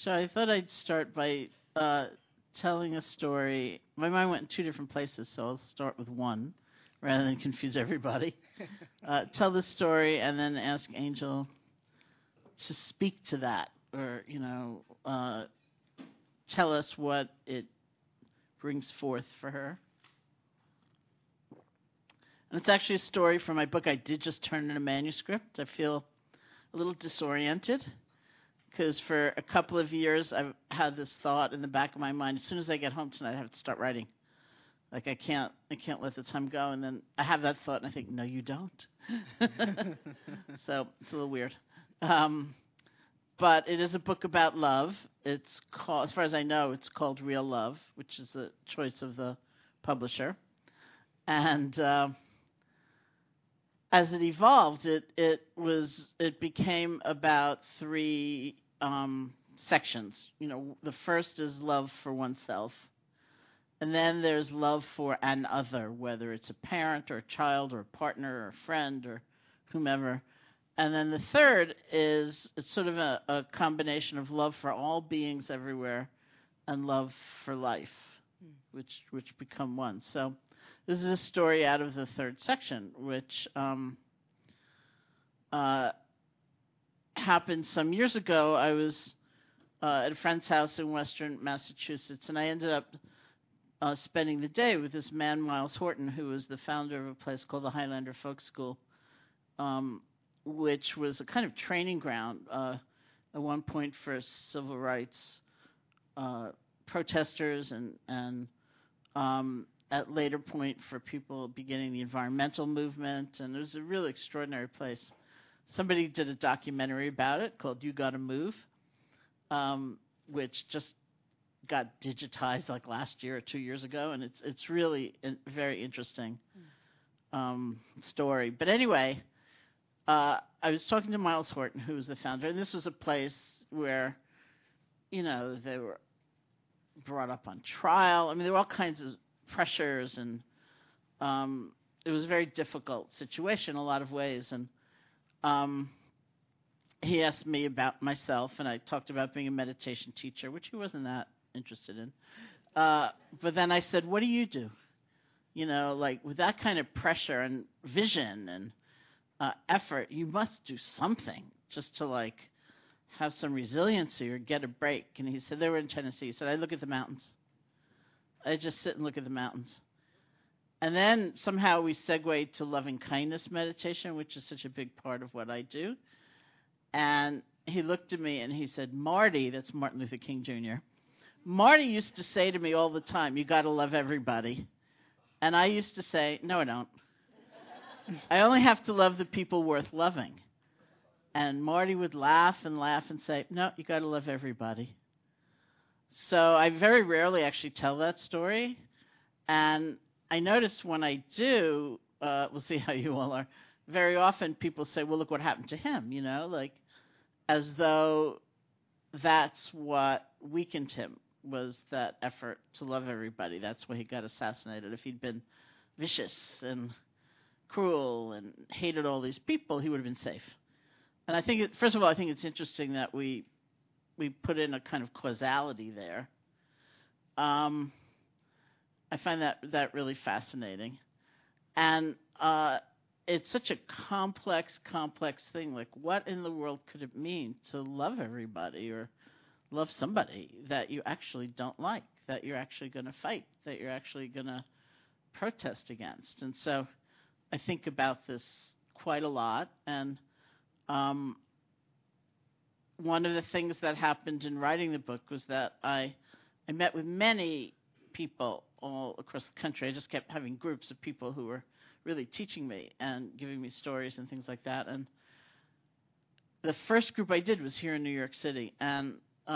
So I thought I'd start by telling a story. My mind went in two different places, so I'll start with one rather than confuse everybody. Tell the story and then ask Angel to speak to that, or tell us what it brings forth for her. And it's actually a story from my book. I did just turn in a manuscript. I feel a little disoriented because for a couple of years I've had this thought in the back of my mind. As soon as I get home tonight, I have to start writing. Like I can't let the time go. And then I have that thought, and I think, no, you don't. So it's a little weird. But it is a book about love. It's called, as far as I know, it's called Real Love, which is a choice of the publisher. And as it evolved, it became about three sections. The first is love for oneself, and then there's love for an other, whether it's a parent or a child or a partner or a friend or whomever. And then the third is it's sort of a combination of love for all beings everywhere and love for life, which become one. So this is a story out of the third section, which happened some years ago. I was at a friend's house in Western Massachusetts, and I ended up spending the day with this man, Miles Horton, who was the founder of a place called the Highlander Folk School, which was a kind of training ground at one point for civil rights protesters and at later point for people beginning the environmental movement. And it was a really extraordinary place. Somebody did a documentary about it called You Gotta Move, which just got digitized like last year or 2 years ago, and it's really a very interesting story. But anyway, I was talking to Miles Horton, who was the founder, and this was a place where, they were brought up on trial. I mean, there were all kinds of pressures, and it was a very difficult situation in a lot of ways. And he asked me about myself, and I talked about being a meditation teacher, which he wasn't that interested in. But then I said, what do you do? Like with that kind of pressure and vision and effort, you must do something just to have some resiliency or get a break. And he said, they were in Tennessee. He said, I look at the mountains. I just sit and look at the mountains. And then somehow we segued to loving kindness meditation, which is such a big part of what I do. And he looked at me and he said, Marty, that's Martin Luther King Jr., Marty used to say to me all the time, you got to love everybody. And I used to say, no, I don't. I only have to love the people worth loving. And Marty would laugh and say, no, you got to love everybody. So I very rarely actually tell that story. And I notice when I do, we'll see how you all are, very often people say, well, look what happened to him, as though that's what weakened him, was that effort to love everybody. That's why he got assassinated. If he'd been vicious and cruel and hated all these people, he would have been safe. And I think, first of all, I think it's interesting that we put in a kind of causality there. I find that really fascinating. And it's such a complex thing. Like, what in the world could it mean to love everybody or love somebody that you actually don't like, that you're actually going to fight, that you're actually going to protest against? And so I think about this quite a lot. And one of the things that happened in writing the book was that I met with many people all across the country. I just kept having groups of people who were really teaching me and giving me stories and things like that. And the first group I did was here in New York City. And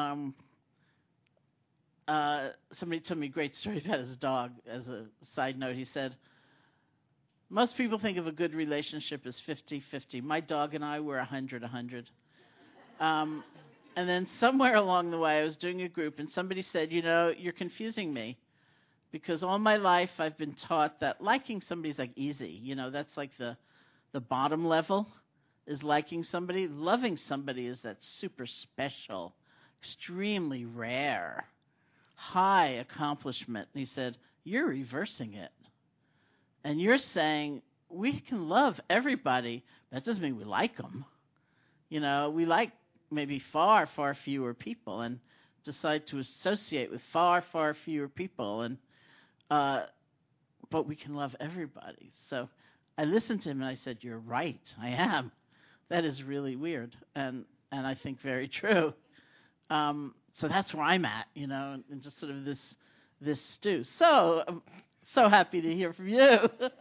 somebody told me a great story about his dog. As a side note, he said, most people think of a good relationship as 50-50. My dog and I were 100-100. And then somewhere along the way, I was doing a group, and somebody said, you're confusing me, because all my life I've been taught that liking somebody is easy. That's the bottom level is liking somebody. Loving somebody is that super special extremely rare, high accomplishment. And he said, "You're reversing it. And you're saying we can love everybody, but that doesn't mean we like them. We like maybe far, far fewer people and decide to associate with far, far fewer people. Uh, but we can love everybody." So I listened to him and I said, "You're right. I am. That is really weird and I think very true." So that's where I'm at, and just sort of this stew. So I'm so happy to hear from you.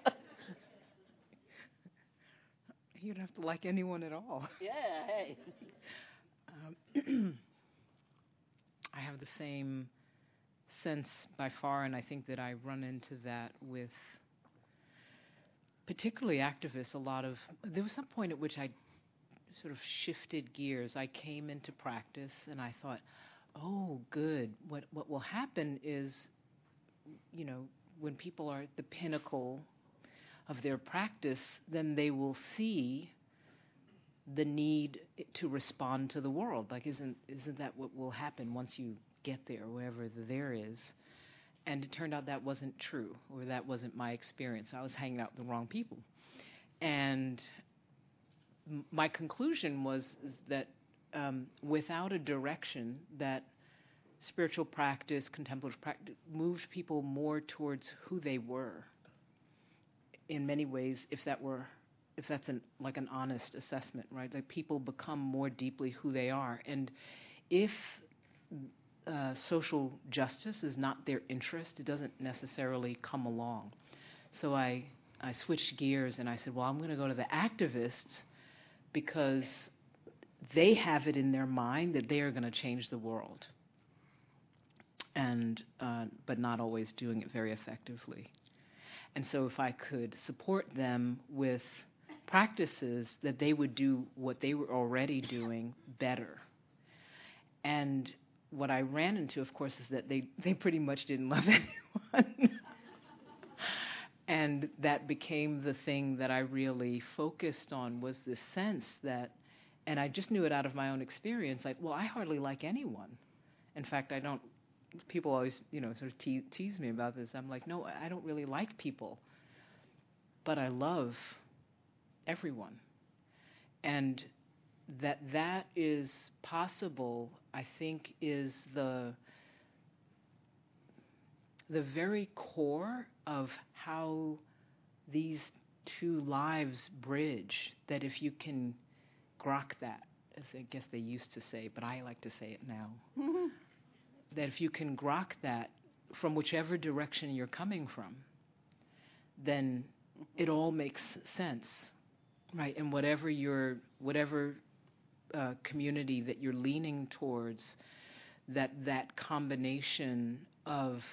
You don't have to like anyone at all. Yeah, hey. I have the same sense by far, and I think that I run into that with particularly activists. There was some point at which I sort of shifted gears. I came into practice and I thought, oh, good. What will happen is, when people are at the pinnacle of their practice, then they will see the need to respond to the world. Like, isn't that what will happen once you get there, wherever the there is? And it turned out that wasn't true, or that wasn't my experience. I was hanging out with the wrong people. And my conclusion was that without a direction, that spiritual practice, contemplative practice, moved people more towards who they were. In many ways, if that's like an honest assessment, right? Like, people become more deeply who they are, and if social justice is not their interest, it doesn't necessarily come along. So I switched gears and I said, well, I'm going to go to the activists because they have it in their mind that they are going to change the world, and but not always doing it very effectively. And so if I could support them with practices that they would do what they were already doing better. And what I ran into, of course, is that they pretty much didn't love anyone. And that became the thing that I really focused on, was this sense that, and I just knew it out of my own experience, like, well, I hardly like anyone. In fact, I don't. People always, sort of tease me about this. I'm like, no, I don't really like people, but I love everyone. And that is possible, I think, is the very core of how these two lives bridge. That if you can grok that, as I guess they used to say, but I like to say it now, that if you can grok that from whichever direction you're coming from, then it all makes sense, right? And whatever community that you're leaning towards, that combination of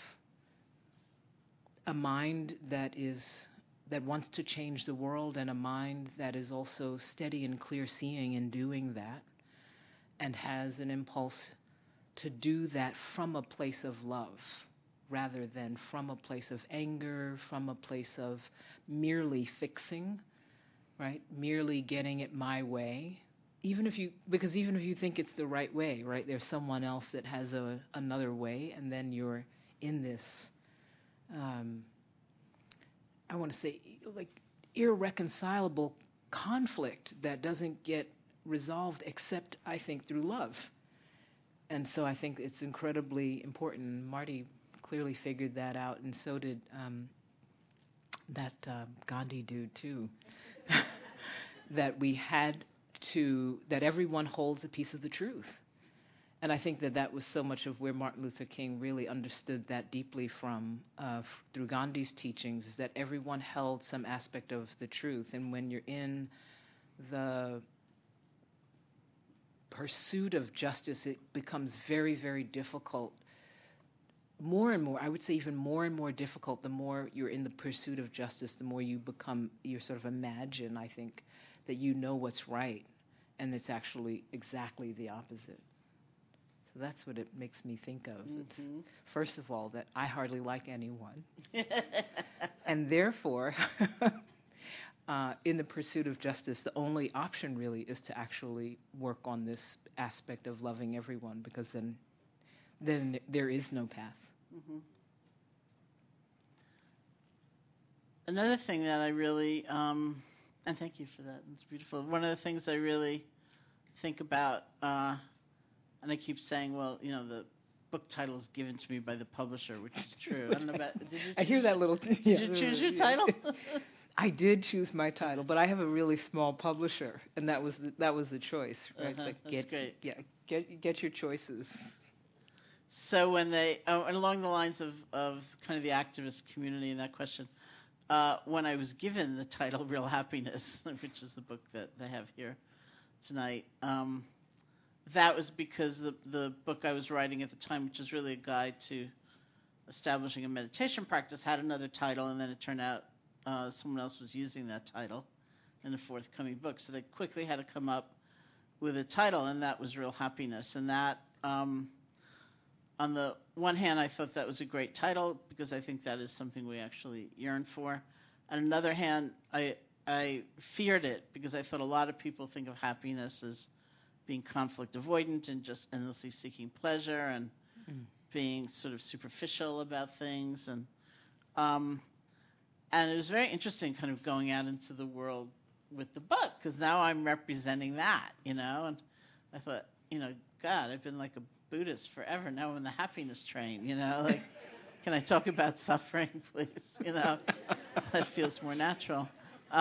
a mind that wants to change the world, and a mind that is also steady and clear-seeing in doing that, and has an impulse to do that from a place of love, rather than from a place of anger, from a place of merely fixing, right? Merely getting it my way. Because even if you think it's the right way, right? There's someone else that has another way, and then you're in this, I want to say, like, irreconcilable conflict that doesn't get resolved except, I think, through love. And so I think it's incredibly important. Marty clearly figured that out, and so did that Gandhi dude too. That everyone holds a piece of the truth. And I think that was so much of where Martin Luther King really understood that deeply from, through Gandhi's teachings, is that everyone held some aspect of the truth. And when you're in the pursuit of justice, it becomes very, very difficult. More and more, I would say even more and more difficult, the more you're in the pursuit of justice, the more you sort of imagine, I think, that you know what's right, and it's actually exactly the opposite. So that's what it makes me think of. Mm-hmm. First of all, that I hardly like anyone. And therefore, in the pursuit of justice, the only option really is to actually work on this aspect of loving everyone, because then there is no path. Mm-hmm. Another thing that I really, and thank you for that, it's beautiful. One of the things I really think about, and I keep saying, well, the book title is given to me by the publisher, which is true. I don't know about, did you I hear that little... Did you choose your title? I did choose my title, but I have a really small publisher, and that was the choice, right? That's great. Yeah, get your choices. So when they, and along the lines of kind of the activist community and that question, when I was given the title Real Happiness, which is the book that they have here tonight, that was because the book I was writing at the time, which is really a guide to establishing a meditation practice, had another title, and then it turned out someone else was using that title in a forthcoming book. So they quickly had to come up with a title, and that was Real Happiness. And that, on the one hand, I thought that was a great title because I think that is something we actually yearn for. On another hand, I feared it because I thought a lot of people think of happiness as being conflict avoidant and just endlessly seeking pleasure and being sort of superficial about things. And it was very interesting kind of going out into the world with the book, because now I'm representing that, and I thought, God, I've been like a Buddhist forever. Now I'm on the happiness train, like, can I talk about suffering, please? That feels more natural.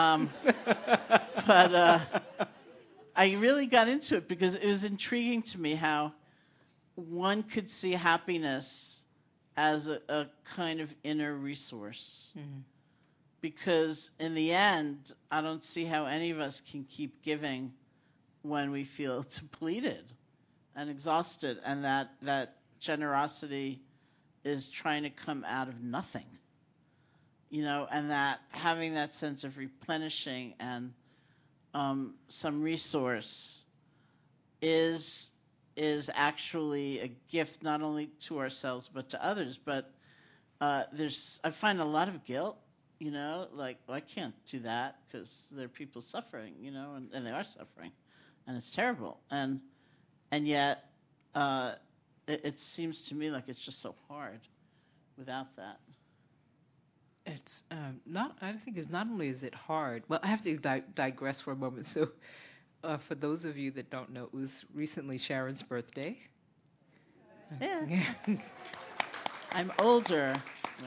But I really got into it because it was intriguing to me how one could see happiness as a kind of inner resource. Mm-hmm. Because in the end, I don't see how any of us can keep giving when we feel depleted and exhausted, and that generosity is trying to come out of nothing, and that having that sense of replenishing and some resource is actually a gift not only to ourselves but to others. But I find a lot of guilt. Like, well, I can't do that because there are people suffering, and they are suffering, and it's terrible. And yet, it seems to me like it's just so hard without that. It's not. I think it's not only is it hard. Well, I have to digress for a moment. So, for those of you that don't know, it was recently Sharon's birthday. Yeah. I'm older.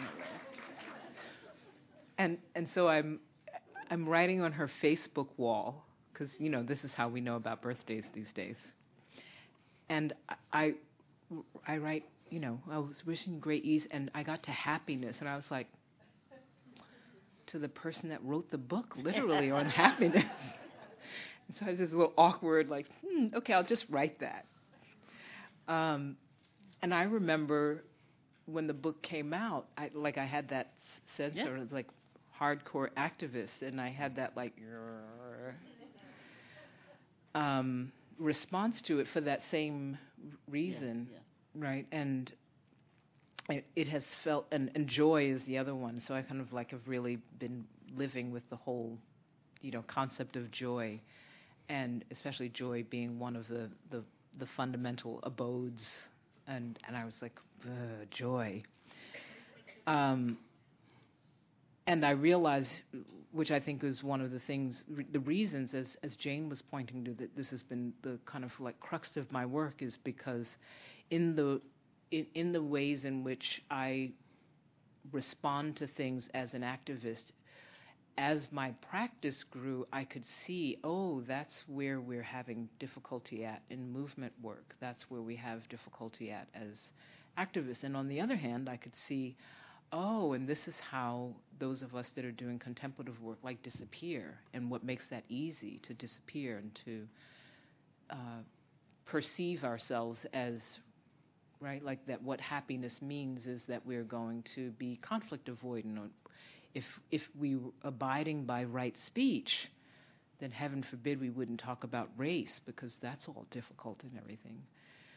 And so I'm writing on her Facebook wall, because this is how we know about birthdays these days. And I write, I was wishing great ease, and I got to happiness, and I was like, to the person that wrote the book, literally on happiness. And so I was just a little awkward, like, okay, I'll just write that. And I remember when the book came out, I had that sense of like hardcore activist, and I had that like response to it for that same reason, right? And it has felt, and joy is the other one. So I kind of like have really been living with the whole, concept of joy, and especially joy being one of the fundamental abodes. And I was like, joy. And I realized, which I think is one of the things, the reasons, as Jane was pointing to, that this has been the kind of like crux of my work, is because in the ways in which I respond to things as an activist, as my practice grew, I could see, that's where we're having difficulty at in movement work. That's where we have difficulty at as activists. And on the other hand, I could see, and this is how those of us that are doing contemplative work like disappear, and what makes that easy to disappear and to perceive ourselves as, right, like that what happiness means is that we're going to be conflict avoidant. If we were abiding by right speech, then heaven forbid we wouldn't talk about race, because that's all difficult and everything.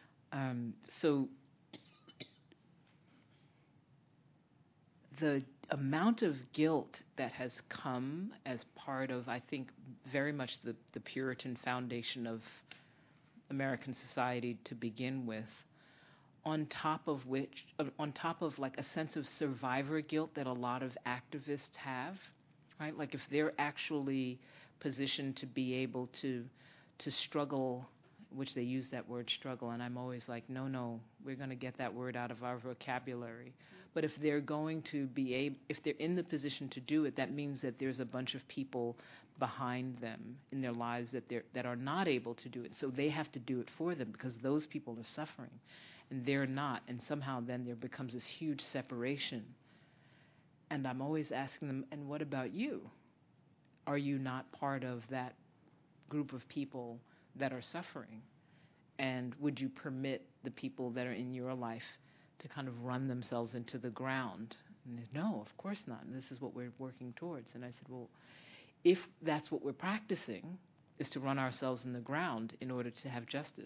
So amount of guilt that has come as part of, I think, very much the Puritan foundation of American society to begin with, on top of like a sense of survivor guilt that a lot of activists have, right? Like if they're actually positioned to be able to struggle, which they use that word struggle, and I'm always like, no, we're going to get that word out of our vocabulary. But if they're going to if they're in the position to do it, that means that there's a bunch of people behind them in their lives that are not able to do it. So they have to do it for them because those people are suffering and they're not. And somehow then there becomes this huge separation. And I'm always asking them, and what about you? Are you not part of that group of people that are suffering? And would you permit the people that are in your life to kind of run themselves into the ground? And they, no, of course not. And this is what we're working towards. And I said, well, if that's what we're practicing, is to run ourselves in the ground in order to have justice,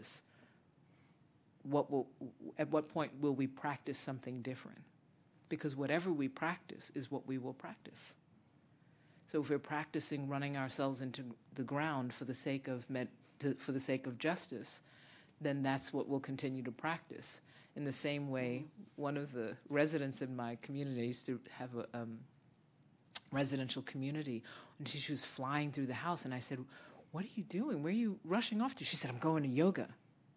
at what point will we practice something different? Because whatever we practice is what we will practice. So if we're practicing running ourselves into the ground for the sake of justice, then that's what we'll continue to practice. In the same way, one of the residents in my community used to have a residential community, and she was flying through the house, and I said, "What are you doing? Where are you rushing off to?" She said, "I'm going to yoga."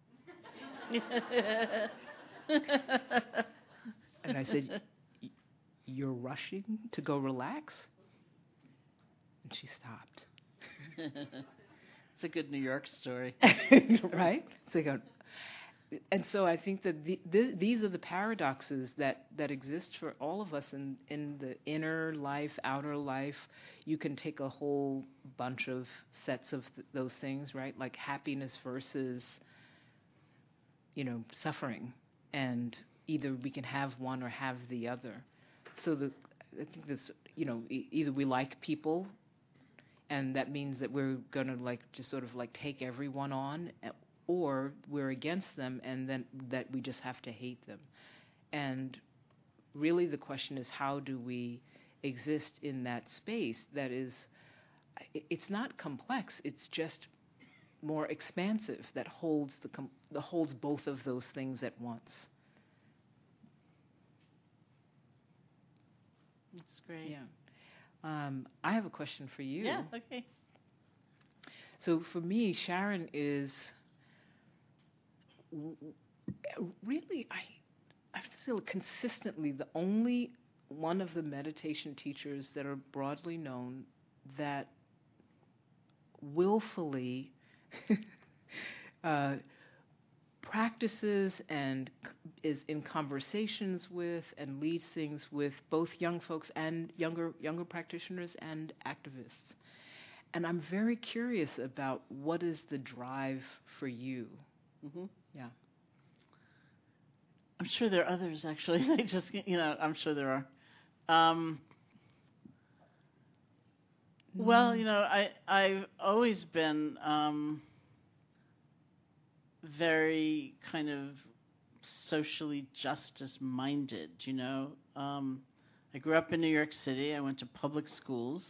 And I said, "You're rushing to go relax?" And she stopped. It's a good New York story. Right? And so I think that these are the paradoxes that exist for all of us in the inner life, outer life. You can take a whole bunch of sets of those things, right? Like happiness versus, suffering. And either we can have one or have the other. So I think this, either we like people, and that means that we're going to just sort of take everyone on, or we're against them and then that we just have to hate them. And really the question is, how do we exist in that space that is, it's not complex, it's just more expansive, that holds holds both of those things at once. That's great. Yeah. I have a question for you. Yeah, okay. So for me, Sharon is really, I have to say, consistently the only one of the meditation teachers that are broadly known that willfully practices and is in conversations with and leads things with both young folks and younger practitioners and activists. And I'm very curious about what is the drive for you. Mm-hmm. Yeah. I'm sure there are others, actually. I'm sure there are. Well, I've always been very kind of socially justice-minded, I grew up in New York City. I went to public schools.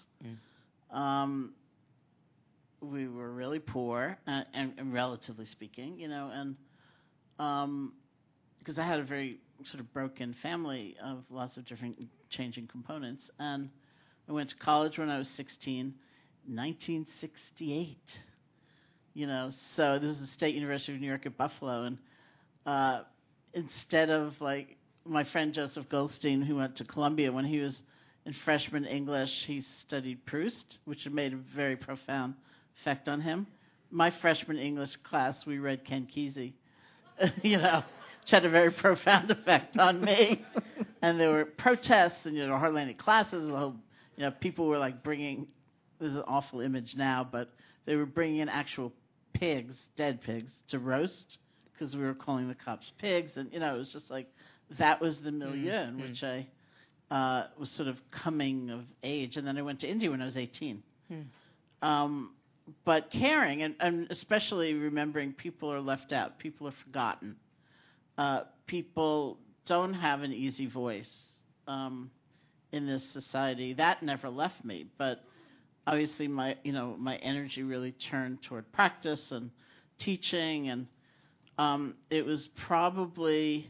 We were really poor, and relatively speaking, and because I had a very sort of broken family of lots of different changing components. And I went to college when I was 16, 1968. So this is the State University of New York at Buffalo, and instead of my friend Joseph Goldstein, who went to Columbia, when he was in freshman English, he studied Proust, which had made a very profound effect on him. My freshman English class, we read Ken Kesey, which had a very profound effect on me. And there were protests, and hardly any classes. The whole, people were bringing. This is an awful image now, but they were bringing in actual pigs, dead pigs, to roast because we were calling the cops pigs, and it was just that was the milieu in which I was sort of coming of age. And then I went to India when I was 18. But caring, and especially remembering people are left out, people are forgotten, people don't have an easy voice in this society. That never left me, but obviously my energy really turned toward practice and teaching, and it was probably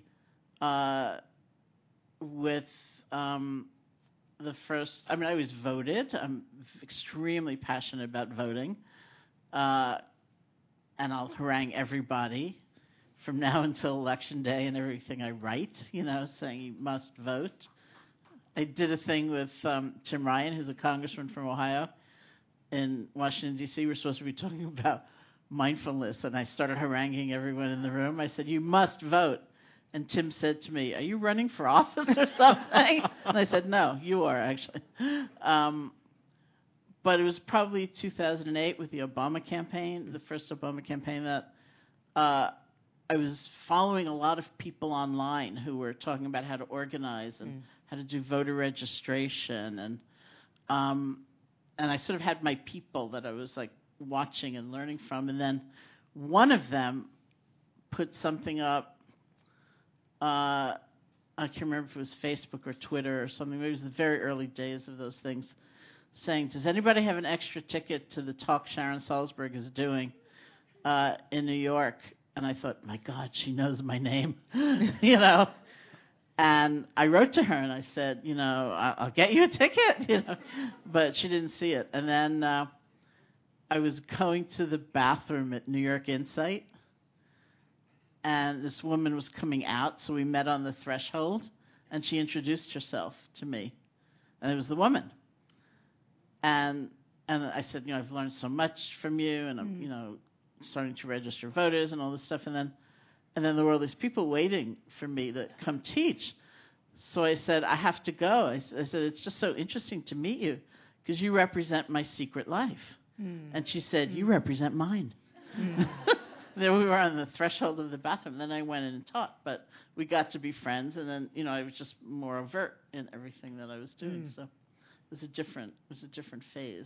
with the first. I mean, I was voted. I'm extremely passionate about voting, and I'll harangue everybody from now until Election Day and everything I write, saying you must vote. I did a thing with Tim Ryan, who's a congressman from Ohio, in Washington, D.C. We're supposed to be talking about mindfulness, and I started haranguing everyone in the room. I said, you must vote. And Tim said to me, are you running for office or something? And I said, no, you are, actually. But it was probably 2008 with the Obama campaign, the first Obama campaign, that I was following a lot of people online who were talking about how to organize and how to do voter registration. And I sort of had my people that I was like watching and learning from. And then one of them put something up. I can't remember if it was Facebook or Twitter or something. Maybe it was the very early days of those things, saying, does anybody have an extra ticket to the talk Sharon Salzberg is doing in New York? And I thought, my God, she knows my name, And I wrote to her and I said, I'll get you a ticket, But she didn't see it. And then I was going to the bathroom at New York Insight, and this woman was coming out, so we met on the threshold, and she introduced herself to me, and it was the woman. And I said, I've learned so much from you, and I'm, starting to register voters and all this stuff, and then there were all these people waiting for me to come teach. So I said, I have to go. I said, it's just so interesting to meet you, because you represent my secret life. And she said, you represent mine. Then we were on the threshold of the bathroom. Then I went in and taught, but we got to be friends. And then, I was just more overt in everything that I was doing. So it was a different phase.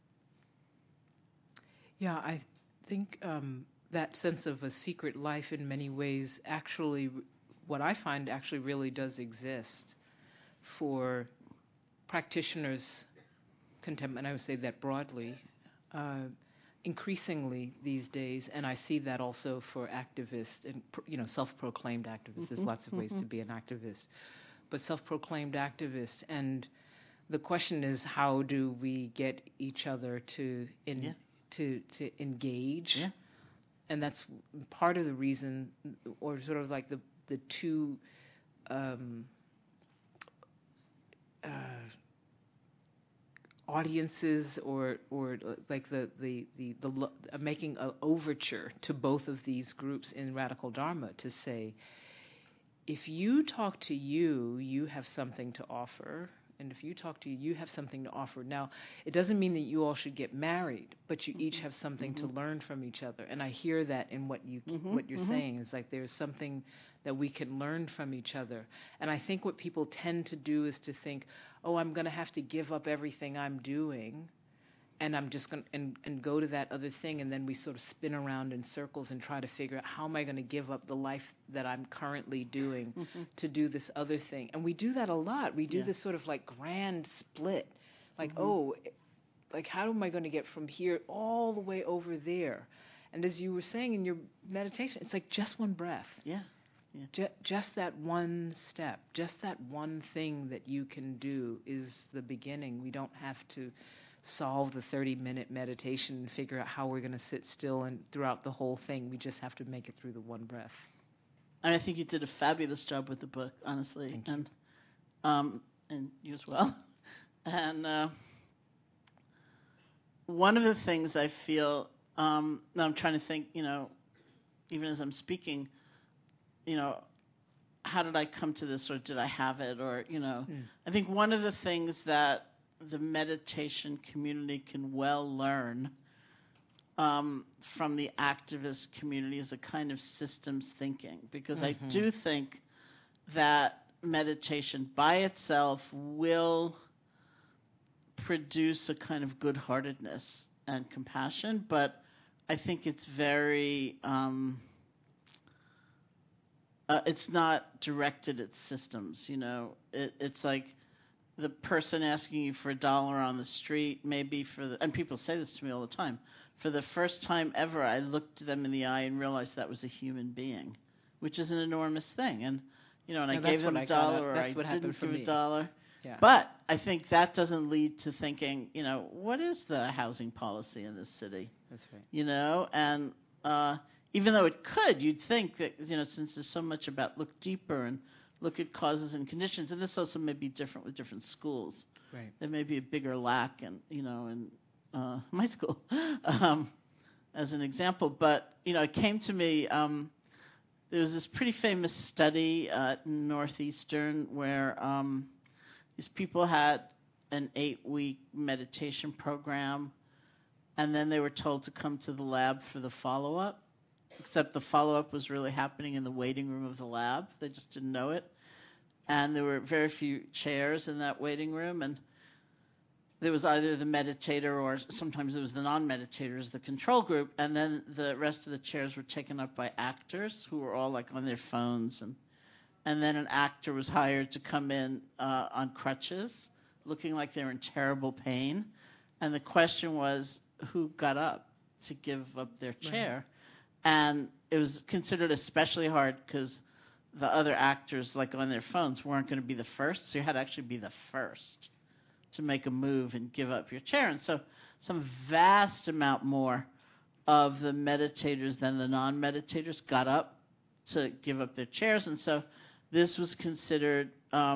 Yeah, I think that sense of a secret life in many ways actually, what I find actually really does exist for practitioners, and I would say that broadly, increasingly these days, and I see that also for activists and self-proclaimed activists. There's lots of ways to be an activist, but self-proclaimed activists. And the question is, how do we get each other to engage? Yeah. And that's part of the reason, or sort of like the two. Audiences or like the making an overture to both of these groups in Radical Dharma to say, if you talk to you have something to offer, and if you talk to you have something to offer. Now, it doesn't mean that you all should get married, but you each have something to learn from each other. And I hear that in what you're saying. It's like there's something that we can learn from each other. And I think what people tend to do is to think, oh, I'm going to have to give up everything I'm doing, and I'm just going to and go to that other thing, and then we sort of spin around in circles and try to figure out, how am I going to give up the life that I'm currently doing to do this other thing? And we do that a lot. We do this sort of like grand split, like, how am I going to get from here all the way over there? And as you were saying in your meditation, it's like just one breath. Yeah. Just that one step, just that one thing that you can do is the beginning. We don't have to solve the 30-minute meditation and figure out how we're going to sit still and throughout the whole thing. We just have to make it through the one breath. And I think you did a fabulous job with the book, honestly. Thank you. And you as well. And one of the things I feel, now I'm trying to think, even as I'm speaking, how did I come to this, or did I have it, or, I think one of the things that the meditation community can well learn from the activist community is a kind of systems thinking, because I do think that meditation by itself will produce a kind of good-heartedness and compassion, but I think it's very... it's not directed at systems, It's like the person asking you for $1 on the street, maybe and people say this to me all the time, for the first time ever, I looked them in the eye and realized that was a human being, which is an enormous thing. And, and I gave them $1 or I didn't give $1. Yeah. But I think that doesn't lead to thinking, what is the housing policy in this city? That's right. And even though it could, you'd think that, since there's so much about look deeper and look at causes and conditions, and this also may be different with different schools. Right. There may be a bigger lack in my school, as an example. But, it came to me, there was this pretty famous study at Northeastern where these people had an 8-week meditation program, and then they were told to come to the lab for the follow-up, except the follow-up was really happening in the waiting room of the lab. They just didn't know it. And there were very few chairs in that waiting room, and there was either the meditator or sometimes it was the non-meditators, the control group, and then the rest of the chairs were taken up by actors who were all like on their phones, and then an actor was hired to come in on crutches, looking like they were in terrible pain, and the question was who got up to give up their chair. Right. And it was considered especially hard because the other actors, like on their phones, weren't going to be the first, so you had to actually be the first to make a move and give up your chair. And so some vast amount more of the meditators than the non-meditators got up to give up their chairs. And so this was considered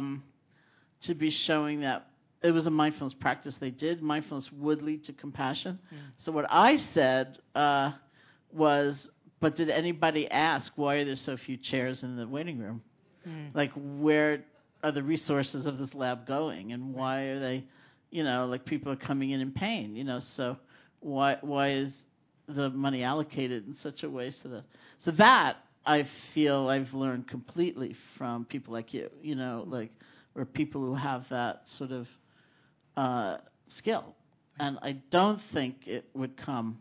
to be showing that it was a mindfulness practice they did. Mindfulness would lead to compassion. So what I said was, but did anybody ask why are there so few chairs in the waiting room? Like, where are the resources of this lab going, and why are they, like people are coming in pain, so why is the money allocated in such a way so that I feel I've learned completely from people like you, like, or people who have that sort of skill, and I don't think it would come,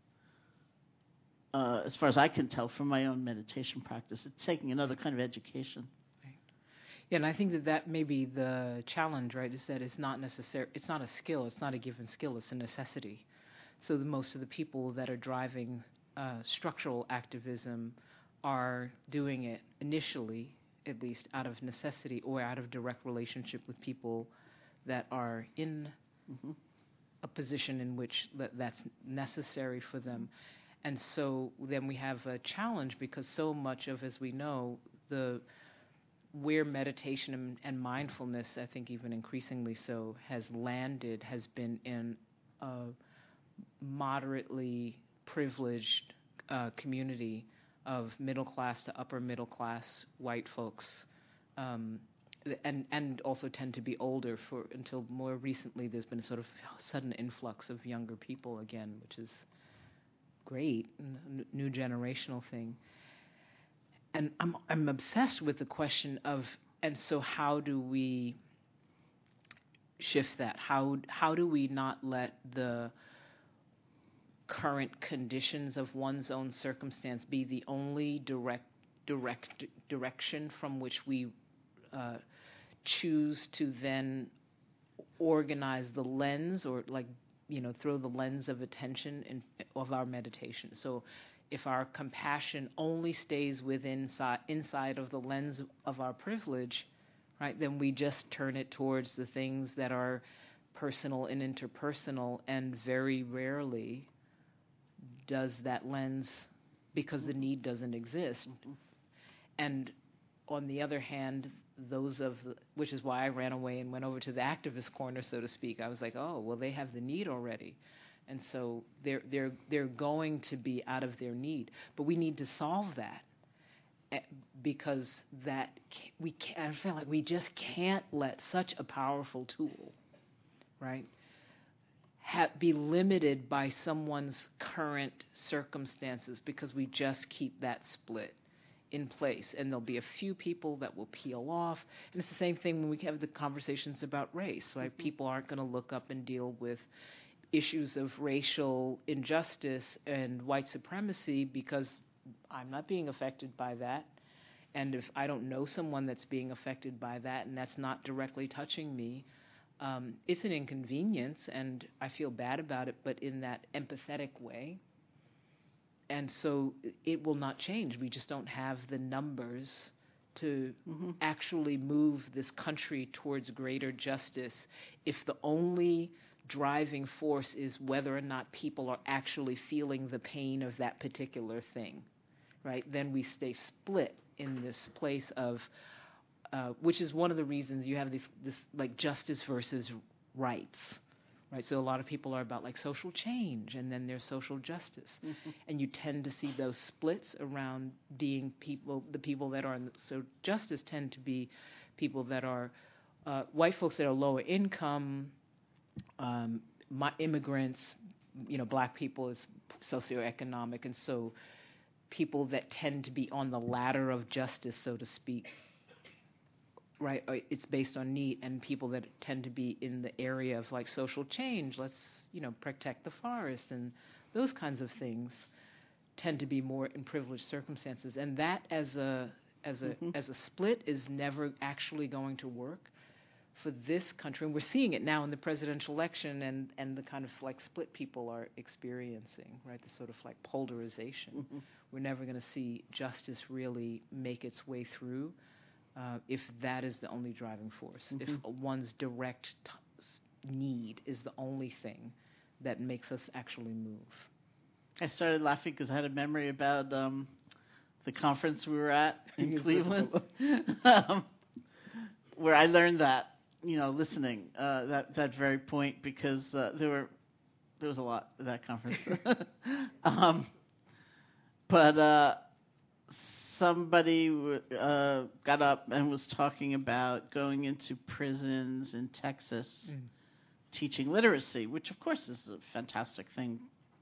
as far as I can tell, from my own meditation practice. It's taking another kind of education. Yeah, and I think that may be the challenge, right, is that it's not necessary. It's not a skill. It's not a given skill. It's a necessity. So most of the people that are driving structural activism are doing it initially, at least, out of necessity or out of direct relationship with people that are in a position in which that's necessary for them. And so then we have a challenge because so much of, as we know, where meditation and mindfulness, I think even increasingly so, has landed has been in a moderately privileged community of middle class to upper middle class white folks, and also tend to be older until more recently there's been a sort of sudden influx of younger people again, which is great, new generational thing. And I'm obsessed with the question of, and so how do we shift that? How do we not let the current conditions of one's own circumstance be the only direction from which we choose to then organize the lens, or throw the lens of attention of our meditation? So if our compassion only stays inside of the lens of our privilege, right, then we just turn it towards the things that are personal and interpersonal, and very rarely does that lens, because the need doesn't exist. And on the other hand, which is why I ran away and went over to the activist corner, so to speak. I was like, oh, well, they have the need already. And so they're going to be out of their need, but we need to solve that, because I feel like we just can't let such a powerful tool, right, be limited by someone's current circumstances, because we just keep that split in place, and there'll be a few people that will peel off. And it's the same thing when we have the conversations about race, right? People aren't going to look up and deal with issues of racial injustice and white supremacy because I'm not being affected by that. And if I don't know someone that's being affected by that and that's not directly touching me, It's an inconvenience, and I feel bad about it, but in that empathetic way. And so it will not change. We just don't have the numbers to actually move this country towards greater justice if the only driving force is whether or not people are actually feeling the pain of that particular thing, right? Then we stay split in this place of, which is one of the reasons you have this like justice versus rights, right? So a lot of people are about like social change, and then there's social justice, and you tend to see those splits around being people. The people that are in so justice tend to be people that are white folks that are lower income, immigrants, black people is socioeconomic, and so people that tend to be on the ladder of justice, so to speak, right? It's based on need, and people that tend to be in the area of like social change, let's protect the forest and those kinds of things, tend to be more in privileged circumstances, and that as a split is never actually going to work for this country. And we're seeing it now in the presidential election, and the kind of like split people are experiencing, right? The sort of like polarization. We're never going to see justice really make its way through if that is the only driving force. If one's direct need is the only thing that makes us actually move. I started laughing because I had a memory about the conference we were at in Cleveland, where I learned that, listening, that very point, because there was a lot at that conference. But somebody got up and was talking about going into prisons in Texas, teaching literacy, which of course is a fantastic thing,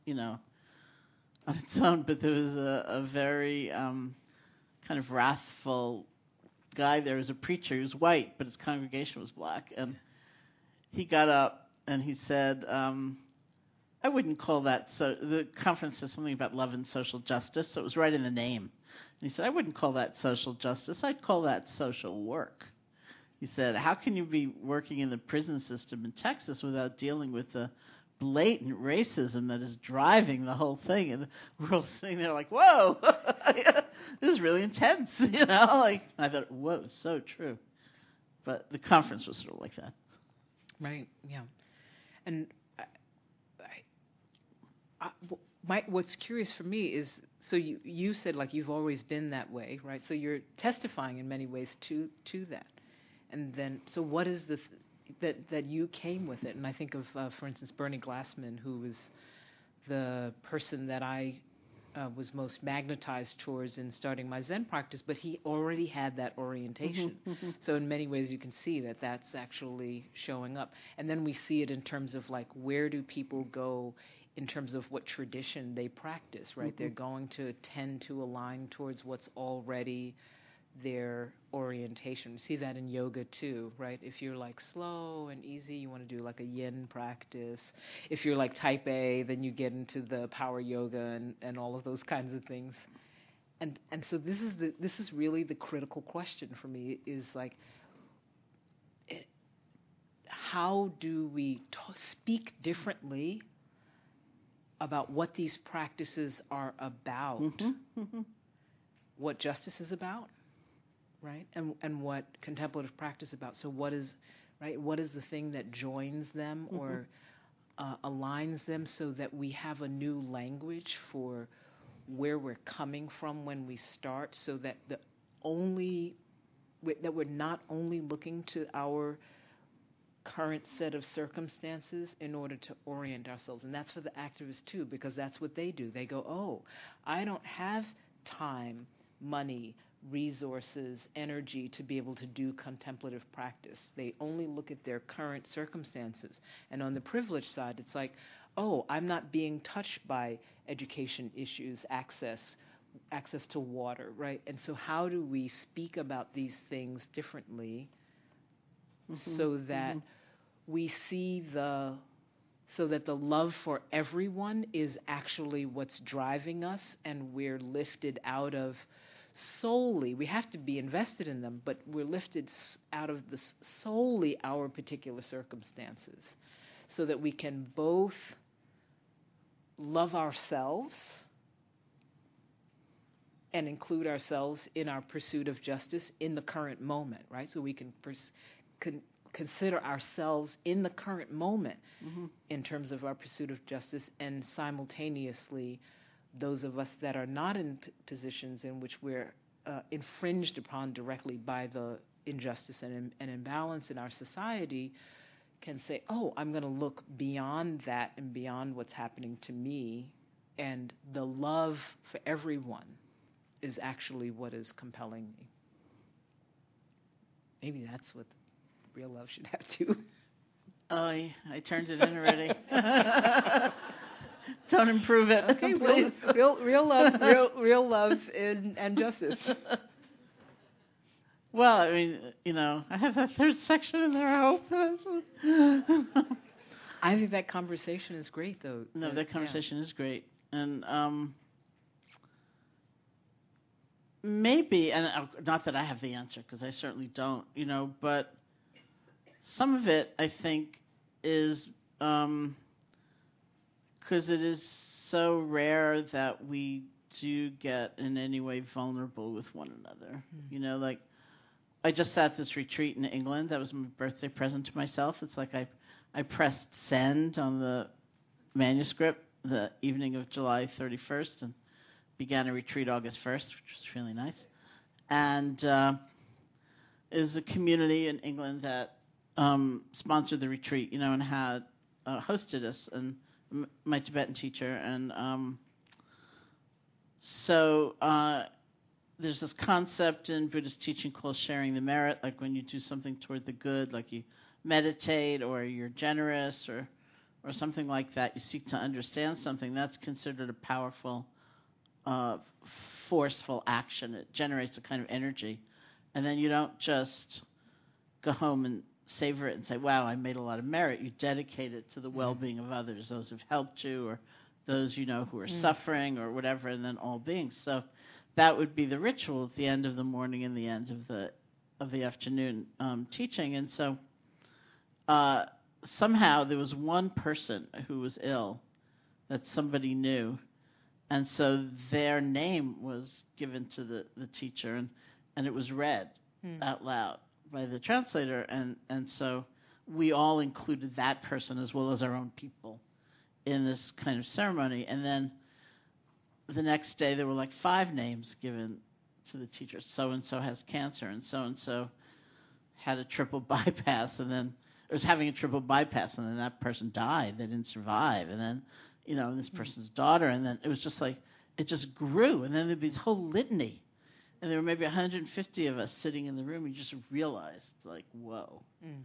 on its own. But there was a very kind of wrathful guy there, as a preacher. He was white, but his congregation was black, and he got up and he said, I wouldn't call that so. The conference says something about love and social justice, so it was right in the name. And he said, I wouldn't call that social justice. I'd call that social work. He said, how can you be working in the prison system in Texas without dealing with the blatant racism that is driving the whole thing? And we're all sitting there like, whoa, this is really intense, Like, I thought, whoa, so true. But the conference was sort of like that. Right, yeah. And what's curious for me is, so you said like you've always been that way, right? So you're testifying in many ways to that. And then, so what is that you came with it? And I think of, for instance, Bernie Glassman, who was the person that I was most magnetized towards in starting my Zen practice, but he already had that orientation. So in many ways you can see that that's actually showing up. And then we see it in terms of like, where do people go in terms of what tradition they practice, right? They're going to tend to align towards what's already their orientation. We see that in yoga too, right? If you're like slow and easy, you want to do like a yin practice. If you're like type A, then you get into the power yoga and all of those kinds of things. And so this is really the critical question for me, is like, how do we speak differently about what these practices are about, what justice is about, right? And what contemplative practice is about. So what is the thing that joins them or aligns them, so that we have a new language for where we're coming from when we start, so that that we're not only looking to our current set of circumstances in order to orient ourselves. And that's for the activists too, because that's what they do. They go, oh, I don't have time, money, resources, energy to be able to do contemplative practice. They only look at their current circumstances. And on the privileged side, it's like, oh, I'm not being touched by education issues, access to water, right? And so how do we speak about these things differently so that we see so that the love for everyone is actually what's driving us, and we're lifted out of solely, we have to be invested in them, but we're lifted out of solely our particular circumstances, so that we can both love ourselves and include ourselves in our pursuit of justice in the current moment, right? So we can consider ourselves in the current moment in terms of our pursuit of justice, and simultaneously those of us that are not in positions in which we're infringed upon directly by the injustice and imbalance in our society can say, oh, I'm going to look beyond that and beyond what's happening to me, and the love for everyone is actually what is compelling me. Maybe that's what real love should have to. Oh, I turned it in already. Don't improve it. Okay, please. real love and justice. Well, I mean, I have that third section in there, I hope. I think that conversation is great, though. No, that conversation is great. And maybe, and not that I have the answer, because I certainly don't, but some of it, I think, is because it is so rare that we do get in any way vulnerable with one another. Like, I just sat this retreat in England. That was my birthday present to myself. It's like I pressed send on the manuscript the evening of July 31st and began a retreat August 1st, which was really nice. And is a community in England that sponsored the retreat, and had hosted us, and my Tibetan teacher. And so there's this concept in Buddhist teaching called sharing the merit, like when you do something toward the good, like you meditate or you're generous or something like that, you seek to understand something, that's considered a powerful, forceful action. It generates a kind of energy. And then you don't just go home and savor it and say, wow, I made a lot of merit. You dedicate it to the well-being of others, those who've helped you or those who are suffering or whatever, and then all beings. So that would be the ritual at the end of the morning and the end of the afternoon teaching. And so somehow there was one person who was ill that somebody knew, and so their name was given to the teacher, and it was read out loud by the translator, and so we all included that person as well as our own people in this kind of ceremony. And then the next day there were like 5 names given to the teacher. So-and-so has cancer, and so had a triple bypass, and then was having a triple bypass, and then that person died. They didn't survive. And then, this person's daughter, and then it was just like, it just grew. And then there'd be this whole litany. And there were maybe 150 of us sitting in the room, and you just realized, like, whoa.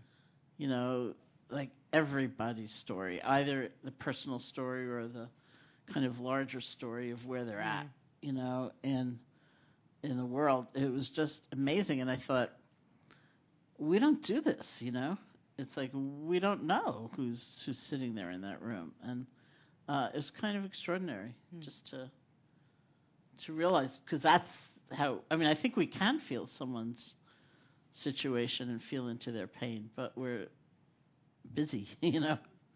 Like everybody's story, either the personal story or the kind of larger story of where they're at, in the world. It was just amazing. And I thought, we don't do this, It's like we don't know who's sitting there in that room. And it was kind of extraordinary just to realize, because that's how, I think we can feel someone's situation and feel into their pain, but we're busy, Yeah,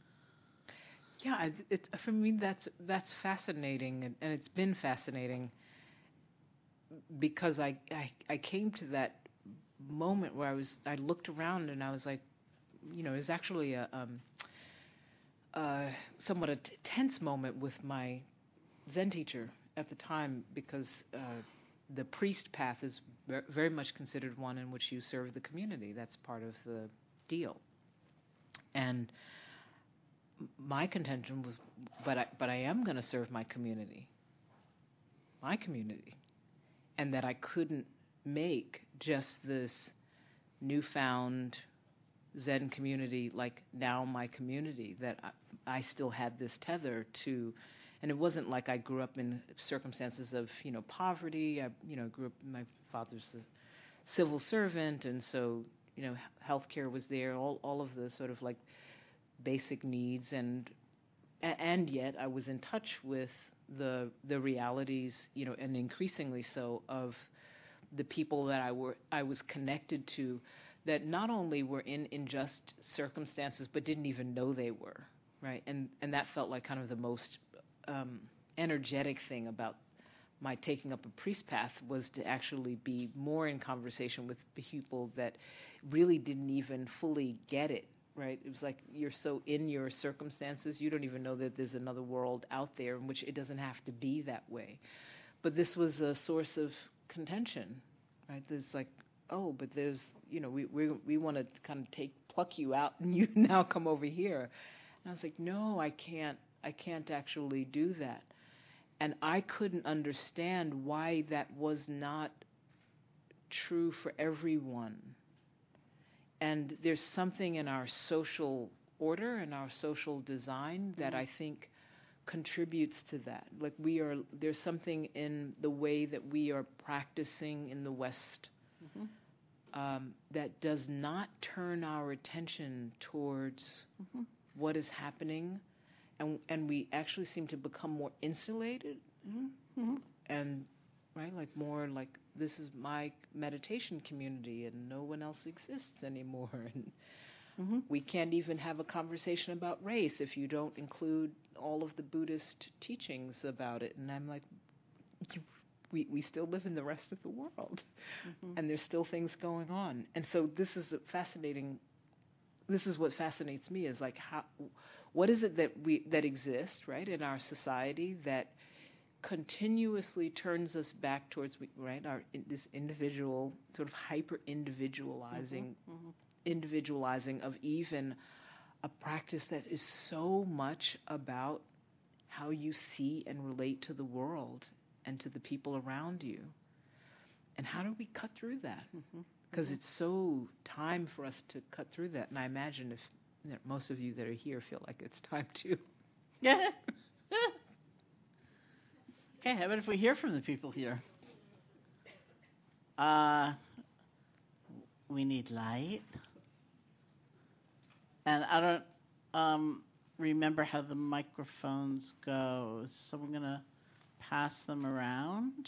for me that's fascinating, and it's been fascinating because I came to that moment where I looked around and I was like, it was actually a somewhat a tense moment with my Zen teacher at the time, because the priest path is very much considered one in which you serve the community. That's part of the deal. And my contention was, but I am going to serve my community, and that I couldn't make just this newfound Zen community like now my community, that I still had this tether to. And it wasn't like I grew up in circumstances of, poverty. I, grew up, my father's a civil servant, and so, healthcare was there, all of the sort of like basic needs, and yet I was in touch with the realities, and increasingly so, of the people that I was connected to, that not only were in unjust circumstances but didn't even know they were, right? And that felt like kind of the most energetic thing about my taking up a priest path, was to actually be more in conversation with people that really didn't even fully get it, right? It was like you're so in your circumstances, you don't even know that there's another world out there in which it doesn't have to be that way. But this was a source of contention, right? There's like, oh, but there's, we want to kind of pluck you out, and you now come over here. And I was like, no, I can't actually do that. And I couldn't understand why that was not true for everyone. And there's something in our social order and our social design that I think contributes to that. Like there's something in the way that we are practicing in the West that does not turn our attention towards what is happening, and we actually seem to become more insulated, and right, like more like, this is my meditation community and no one else exists anymore, and we can't even have a conversation about race if you don't include all of the Buddhist teachings about it. And I'm like, we still live in the rest of the world, and there's still things going on. And so this is what fascinates me, is like, what is it that exists, right, in our society that continuously turns us back towards, right, this individual, sort of hyper individualizing of even a practice that is so much about how you see and relate to the world and to the people around you. And how do we cut through that? Because it's so time for us to cut through that. And I imagine if most of you that are here feel like it's time too. Yeah. Okay, how about if we hear from the people here? We need light. And I don't remember how the microphones go, so I'm going to pass them around.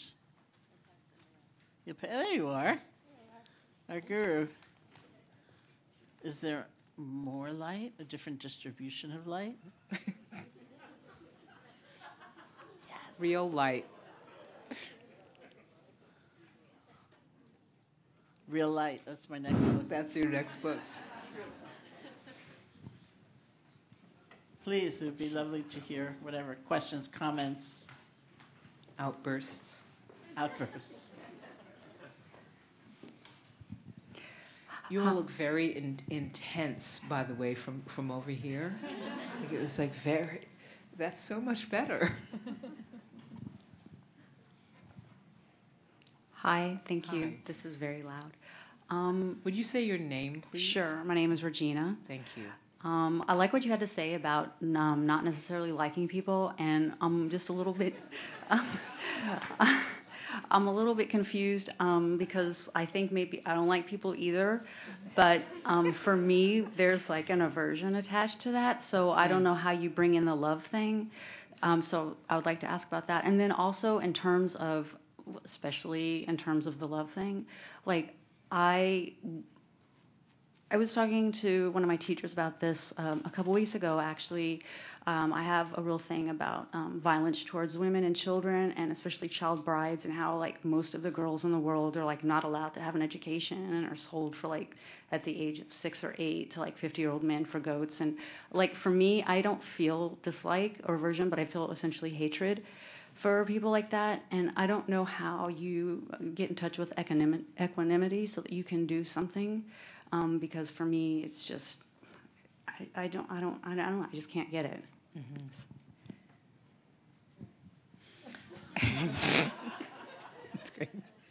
There you are. Our guru. Is there more light? A different distribution of light? Real light. Real light. That's my next book. That's your next book. Please, it would be lovely to hear whatever questions, comments, outbursts. You all look very intense, by the way, from over here. Like it was like that's so much better. Hi, thank you. Hi. This is very loud. Would you say your name, please? Sure. My name is Regina. Thank you. I like what you had to say about not necessarily liking people, and I'm just a little bit... I'm a little bit confused because I think maybe I don't like people either, but for me, there's like an aversion attached to that, so I don't know how you bring in the love thing. So I would like to ask about that. And then also in terms of, especially in terms of the love thing, like I was talking to one of my teachers about this a couple weeks ago, actually. I have a real thing about violence towards women and children, and especially child brides, and how like most of the girls in the world are like not allowed to have an education and are sold for like at the age of 6 or 8 to like 50-year-old men for goats. And like for me, I don't feel dislike or aversion, but I feel essentially hatred for people like that. And I don't know how you get in touch with equanimity so that you can do something. Because for me, it's just, I just can't get it. That's great.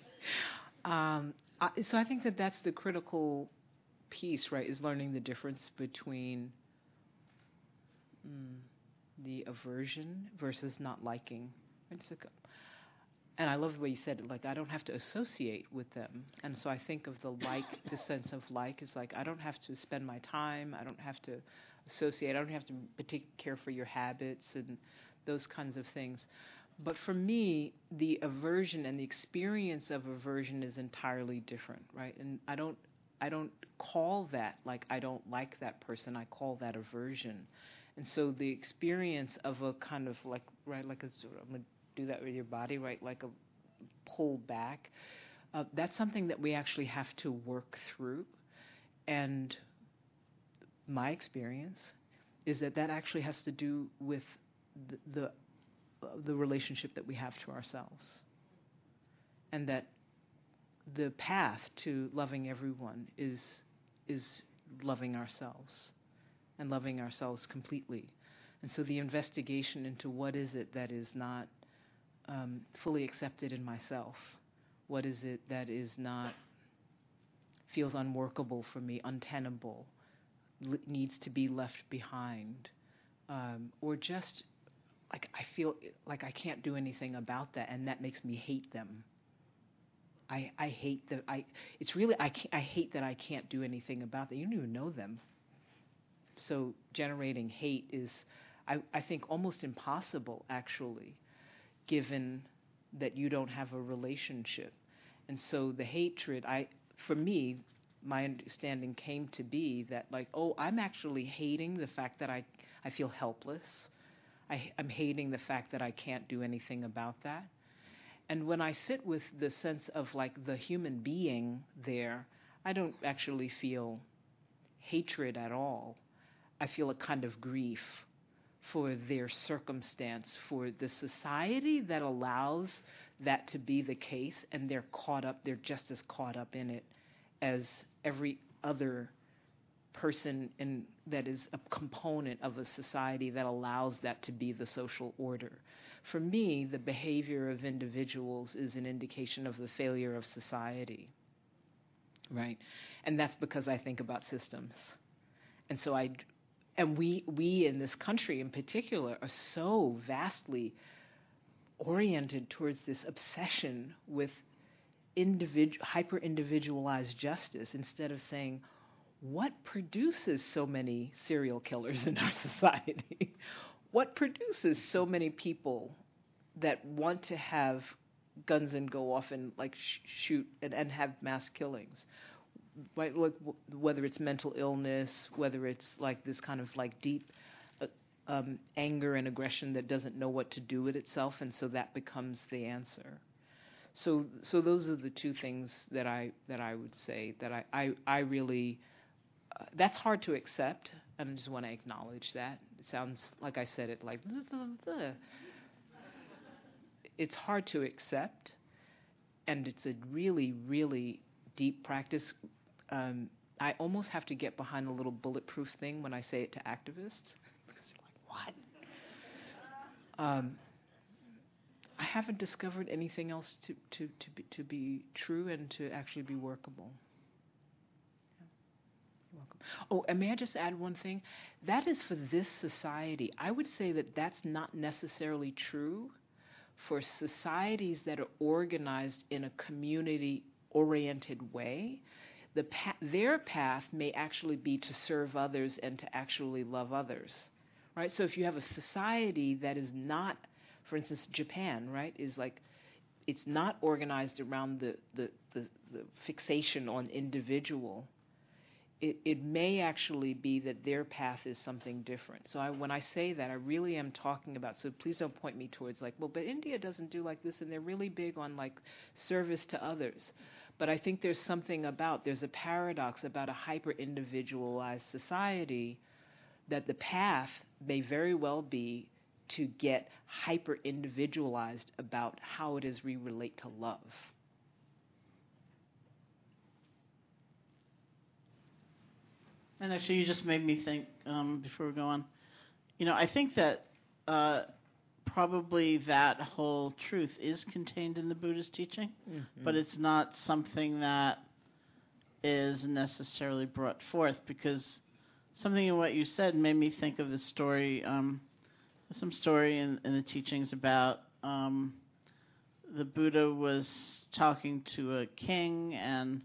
So I think that's the critical piece, right, is learning the difference between the aversion versus not liking. And I love the way you said it, like, I don't have to associate with them. And so I think of the sense of like is like, I don't have to spend my time, I don't have to associate, I don't have to care for your habits and those kinds of things. But for me, the aversion and the experience of aversion is entirely different, right? And I don't call that like I don't like that person. I call that aversion. And so the experience of a kind of like, right, like I'm going to do that with your body, right, like a pull back, that's something that we actually have to work through. And my experience is that actually has to do with the relationship that we have to ourselves. And that the path to loving everyone is loving ourselves and loving ourselves completely. And so the investigation into what is it that is not fully accepted in myself, what is it that is not, feels unworkable for me, untenable, needs to be left behind, or just like I feel like I can't do anything about that, and that makes me hate them. I hate that I hate that I can't do anything about that. You don't even know them. So generating hate is, I think, almost impossible, actually, given that you don't have a relationship. And so the hatred, for me, my understanding came to be that, like, oh, I'm actually hating the fact that I feel helpless. I'm hating the fact that I can't do anything about that. And when I sit with the sense of, like, the human being there, I don't actually feel hatred at all. I feel a kind of grief for their circumstance, for the society that allows that to be the case, and they're just as caught up in it as every other person that is a component of a society that allows that to be the social order. For me, the behavior of individuals is an indication of the failure of society, right? And that's because I think about systems. And so we in this country in particular are so vastly oriented towards this obsession with hyper-individualized justice, instead of saying, what produces so many serial killers in our society? What produces so many people that want to have guns and go off and like shoot and have mass killings? Right, like whether it's mental illness, whether it's like this kind of like deep anger and aggression that doesn't know what to do with itself, and so that becomes the answer. So those are the two things that I would say that I really that's hard to accept, and I just want to acknowledge that. It sounds like I said it like it's hard to accept, and it's a really, really deep practice. I almost have to get behind a little bulletproof thing when I say it to activists, because they're like, what? I haven't discovered anything else to be true and to actually be workable. Yeah. You're welcome. Oh, and may I just add one thing? That is for this society. I would say that that's not necessarily true for societies that are organized in a community-oriented way. Their path may actually be to serve others and to actually love others, right? So if you have a society that is not, for instance, Japan, right, is like, it's not organized around the fixation on individual. It may actually be that their path is something different. So when I say that, I really am talking about, so please don't point me towards like, well, but India doesn't do like this, and they're really big on like service to others. But I think there's a paradox about a hyper-individualized society, that the path may very well be to get hyper-individualized about how it is we relate to love. And actually, you just made me think, before we go on, I think that probably that whole truth is contained in the Buddhist teaching, but it's not something that is necessarily brought forth, because something in what you said made me think of the story, some story in the teachings about the Buddha was talking to a king and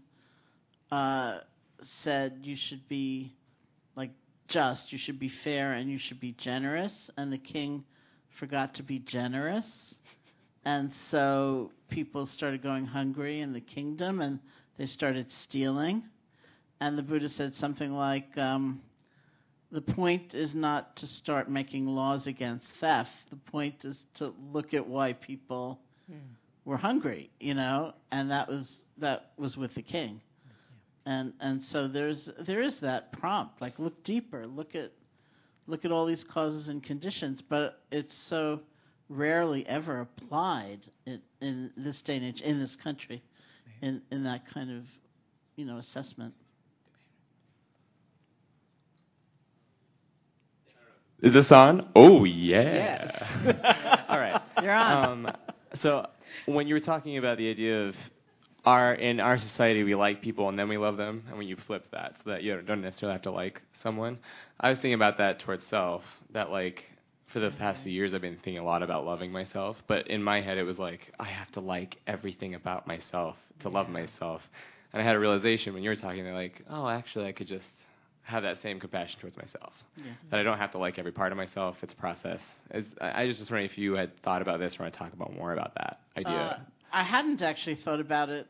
said, you should be like just, you should be fair, and you should be generous, and the king forgot to be generous, And so people started going hungry in the kingdom, and they started stealing. And the Buddha said something like, the point is not to start making laws against theft. The point is to look at why people were hungry, and that was with the king. And so there is that prompt, like look deeper, look at all these causes and conditions, but it's so rarely ever applied in this day and age, in this country, in that kind of assessment. Is this on? Oh, yeah. Yes. All right. You're on. So when you were talking about the idea of in our society, we like people and then we love them, and when you flip that so that you don't necessarily have to like someone, I was thinking about that towards self, that like for the past few years I've been thinking a lot about loving myself, but in my head it was like I have to like everything about myself to love myself. And I had a realization when you were talking, they're like, oh, actually I could just have that same compassion towards myself. Yeah. That I don't have to like every part of myself. It's a process. I just was wondering if you had thought about this or want to talk about more about that idea. I hadn't actually thought about it,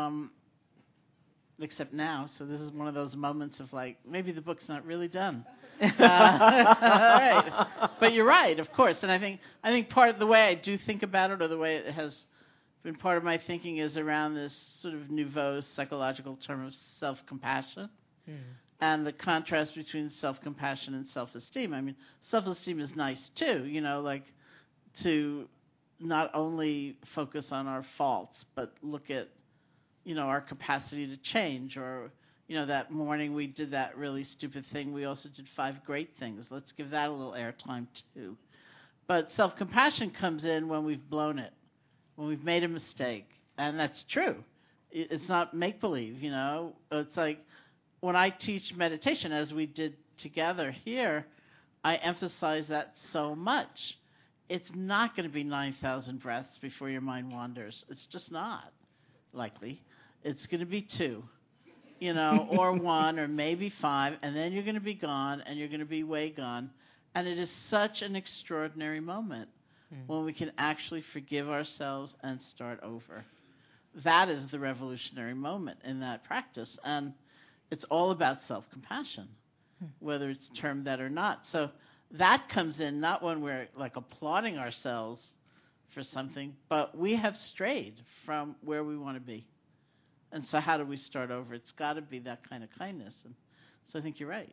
except now. So this is one of those moments of like, maybe the book's not really done. Right. But you're right, of course. And I think part of the way I do think about it, or the way it has been part of my thinking, is around this sort of nouveau psychological term of self-compassion. And the contrast between self-compassion and self-esteem. I mean, self-esteem is nice too, like to not only focus on our faults, but look at, our capacity to change. Or, that morning we did that really stupid thing. We also did 5 great things. Let's give that a little airtime too. But self-compassion comes in when we've blown it, when we've made a mistake. And that's true. It's not make-believe, It's like, when I teach meditation, as we did together here, I emphasize that so much. It's not going to be 9,000 breaths before your mind wanders. It's just not likely. It's going to be 2, or 1, or maybe 5, and then you're going to be gone, and you're going to be way gone. And it is such an extraordinary moment when we can actually forgive ourselves and start over. That is the revolutionary moment in that practice. And it's all about self-compassion, whether it's termed that or not. So that comes in not when we're like applauding ourselves for something, but we have strayed from where we want to be. And so how do we start over? It's got to be that kind of kindness. And so I think you're right,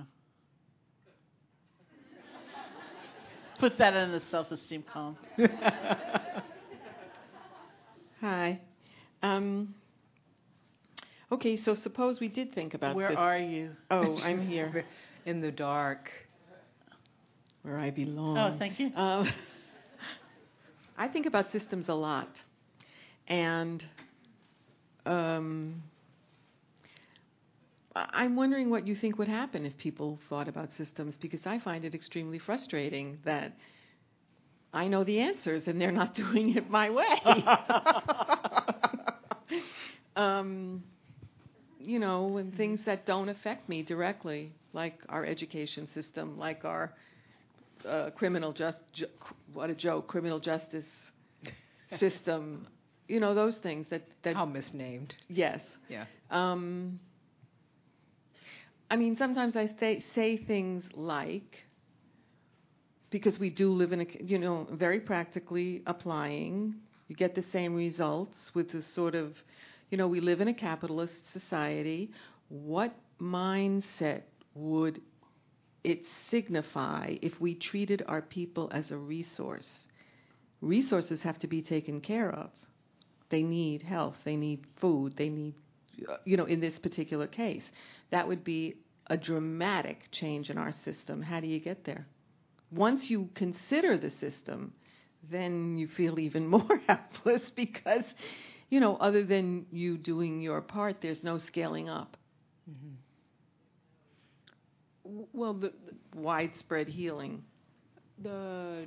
Put that in the self-esteem column. Hi. Okay, so suppose we did think about Where this. are you? Oh, I'm here. In the dark. Where I belong. Oh, thank you. I think about systems a lot. And I'm wondering what you think would happen if people thought about systems, because I find it extremely frustrating that I know the answers and they're not doing it my way. And things that don't affect me directly, like our education system, like our criminal justice system, those things that How misnamed. Yes. Yeah. Sometimes I say things like, because we do live in a, very practically applying, you get the same results with this sort of, we live in a capitalist society. What mindset would it signify if we treated our people as a resource? Resources have to be taken care of. They need health, they need food, they need, in this particular case. That would be a dramatic change in our system. How do you get there? Once you consider the system, then you feel even more helpless because, other than you doing your part, there's no scaling up. Mm-hmm. Well, the widespread healing. Okay,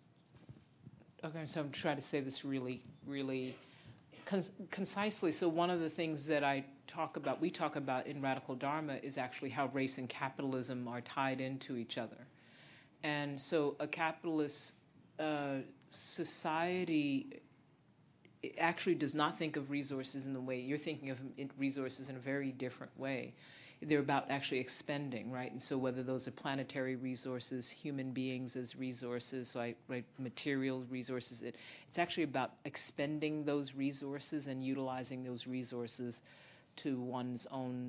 so I'm trying to say this really, really concisely. So one of the things that we talk about in Radical Dharma is actually how race and capitalism are tied into each other. And so a capitalist society actually does not think of resources in the way you're thinking of resources in a very different way. They're about actually expending, right? And so whether those are planetary resources, human beings as resources, right, material resources, it's actually about expending those resources and utilizing those resources to one's own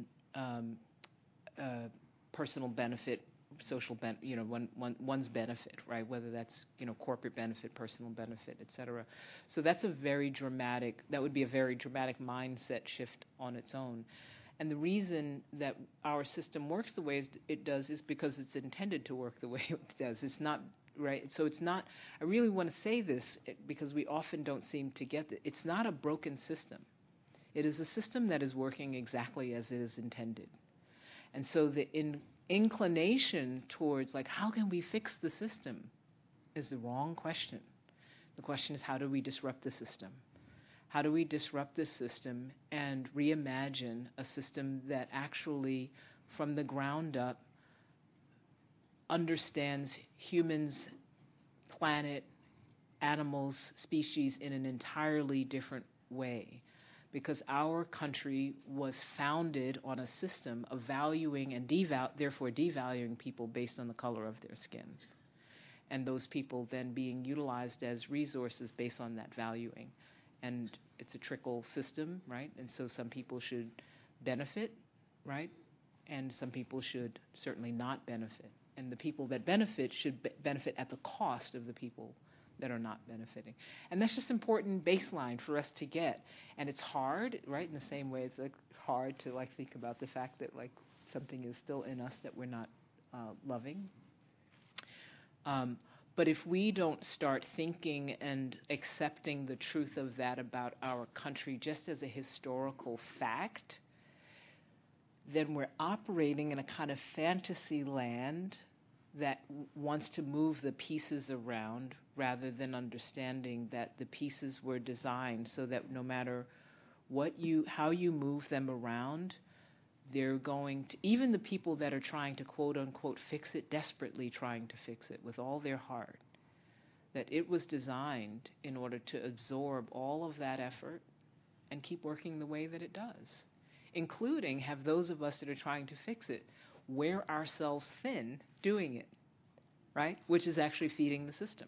personal benefit, social one's benefit, right? Whether that's corporate benefit, personal benefit, etc. So that would be a very dramatic mindset shift on its own. And the reason that our system works the way it does is because it's intended to work the way it does. It's not, right? So it's not, I really want to say this because we often don't seem to get it. It's not a broken system. It is a system that is working exactly as it is intended. And so the inclination towards, like, how can we fix the system is the wrong question. The question is, how do we disrupt the system? How do we disrupt this system and reimagine a system that actually, from the ground up, understands humans, planet, animals, species in an entirely different way? Because our country was founded on a system of valuing and therefore devaluing people based on the color of their skin. And those people then being utilized as resources based on that valuing. And it's a trickle system, right? And so some people should benefit, right? And some people should certainly not benefit. And the people that benefit should benefit at the cost of the people that are not benefiting. And that's just important baseline for us to get. And it's hard, right? In the same way it's like hard to think about the fact that something is still in us that we're not loving. But if we don't start thinking and accepting the truth of that about our country just as a historical fact, then we're operating in a kind of fantasy land that wants to move the pieces around rather than understanding that the pieces were designed so that no matter how you move them around, they're going to, even the people that are trying to quote unquote fix it, desperately trying to fix it with all their heart, that it was designed in order to absorb all of that effort and keep working the way that it does, including have those of us that are trying to fix it wear ourselves thin doing it, right? Which is actually feeding the system.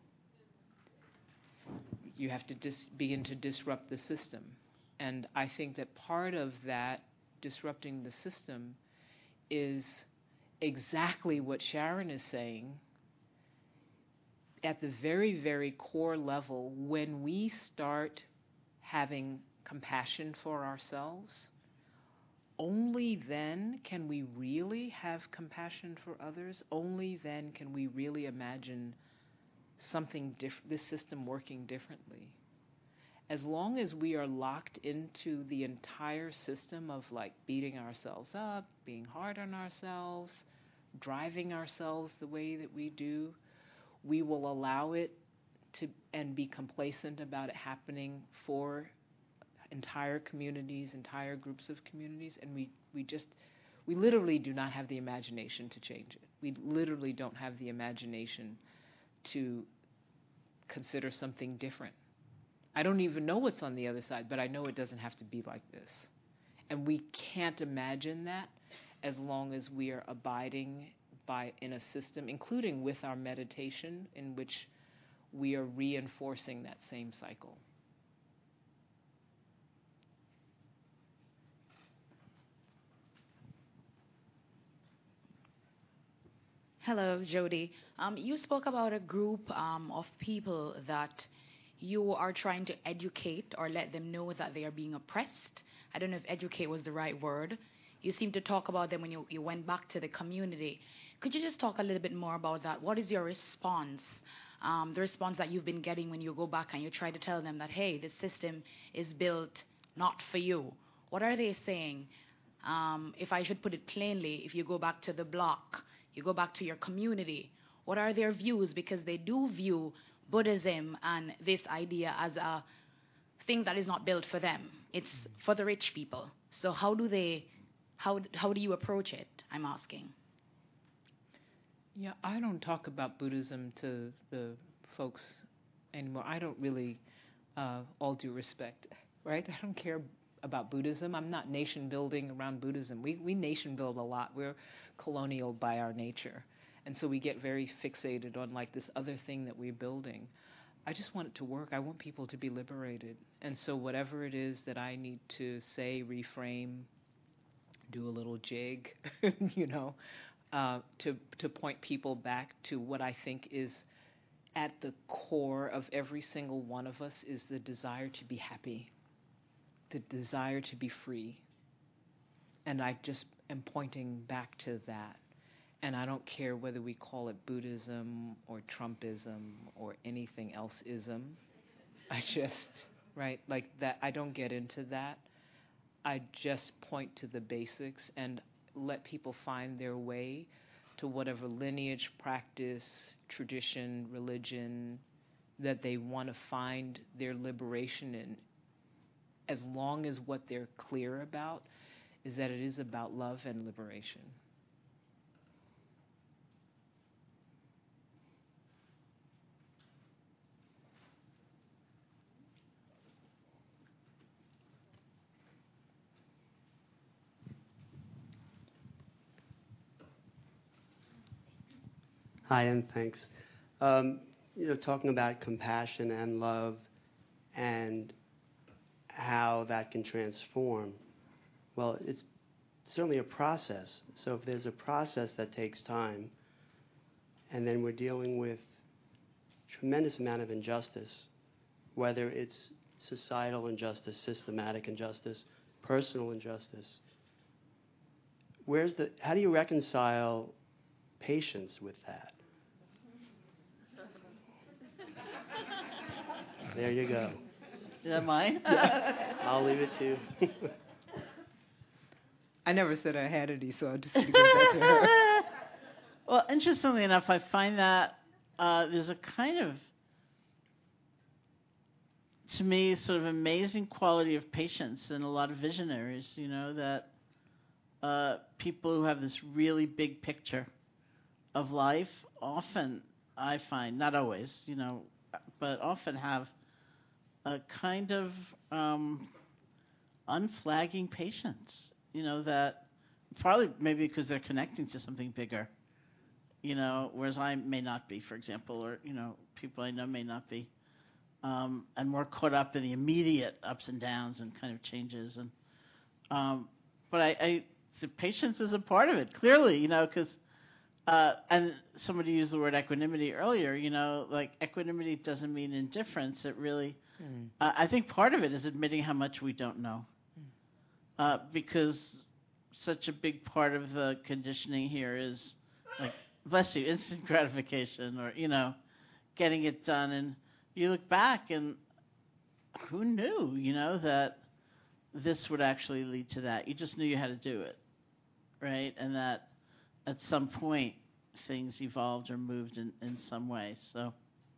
You have to begin to disrupt the system. And I think that part of that disrupting the system is exactly what Sharon is saying. At the very, very core level, when we start having compassion for ourselves, only then can we really have compassion for others. Only then can we really imagine something this system working differently. As long as we are locked into the entire system of beating ourselves up, being hard on ourselves, driving ourselves the way that we do, we will allow it to and be complacent about it happening for entire communities, entire groups of communities, and we literally do not have the imagination to change it. We literally don't have the imagination to consider something different. I don't even know what's on the other side, but I know it doesn't have to be like this. And we can't imagine that as long as we are abiding in a system, including with our meditation, in which we are reinforcing that same cycle. Hello, Jody. You spoke about a group of people that you are trying to educate or let them know that they are being oppressed. I don't know if educate was the right word. You seem to talk about them when you went back to the community. Could you just talk a little bit more about that? What is your response? The response that you've been getting when you go back and you try to tell them that, hey, this system is built not for you. What are they saying? If I should put it plainly, if you go back to the block, you go back to your community, what are their views? Because they do view Buddhism and this idea as a thing that is not built for them. It's for the rich people. So how do you approach it, I'm asking? Yeah, I don't talk about Buddhism to the folks anymore. I don't really, all due respect, right? I don't care about Buddhism. I'm not nation building around Buddhism. We nation build a lot. We're colonial by our nature. And so we get very fixated on like this other thing that we're building. I just want it to work. I want people to be liberated. And so whatever it is that I need to say, reframe, do a little jig, you know, to point people back to what I think is at the core of every single one of us is the desire to be happy, the desire to be free. And I just am pointing back to that. And I don't care whether we call it Buddhism or Trumpism or anything else ism. I just, right, like that, I don't get into that. I just point to the basics and let people find their way to whatever lineage, practice, tradition, religion that they want to find their liberation in, as long as what they're clear about is that it is about love and liberation. Hi, and thanks. Talking about compassion and love and how that can transform. Well, it's certainly a process. So if there's a process that takes time, and then we're dealing with tremendous amount of injustice, whether it's societal injustice, systematic injustice, personal injustice, how do you reconcile patience with that? There you go. Is that mine? I'll leave it to you. I never said I had any, so I'll just give that to her. Well, interestingly enough, I find that there's a kind of, to me, sort of amazing quality of patience in a lot of visionaries, you know, that people who have this really big picture of life often, I find, not always, you know, but often have a kind of unflagging patience, you know, that probably maybe because they're connecting to something bigger, you know, whereas I may not be, for example, or, you know, people I know may not be, and more caught up in the immediate ups and downs and kind of changes. And but the patience is a part of it, clearly, you know, because and somebody used the word equanimity earlier, you know, like equanimity doesn't mean indifference. It really, I think part of it is admitting how much we don't know. Because such a big part of the conditioning here is, like, bless you, instant gratification or, you know, getting it done. And you look back and who knew, you know, that this would actually lead to that? You just knew you had to do it, right? And that at some point things evolved or moved in some way. So then